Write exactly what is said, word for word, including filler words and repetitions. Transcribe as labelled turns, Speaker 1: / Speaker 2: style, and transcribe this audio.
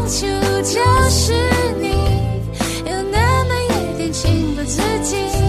Speaker 1: 起路就是你，有那么一点情不自禁。